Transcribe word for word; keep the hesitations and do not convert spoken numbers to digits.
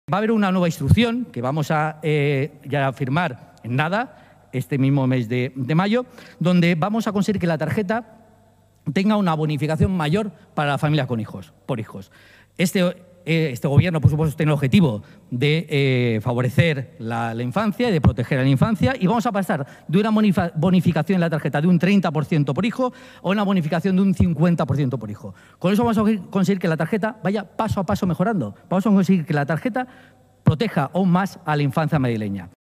Va a haber una nueva instrucción que vamos a eh, ya a firmar en nada, este mismo mes de, de mayo, donde vamos a conseguir que la tarjeta tenga una bonificación mayor para las familias con hijos, por hijos. Este, eh, este Gobierno, por supuesto, tiene el objetivo de eh, favorecer la, la infancia y de proteger a la infancia, y vamos a pasar de una bonificación en la tarjeta de un treinta por ciento por hijo a una bonificación de un cincuenta por ciento por hijo. Con eso vamos a conseguir que la tarjeta vaya paso a paso mejorando. Vamos a conseguir que la tarjeta proteja aún más a la infancia madrileña.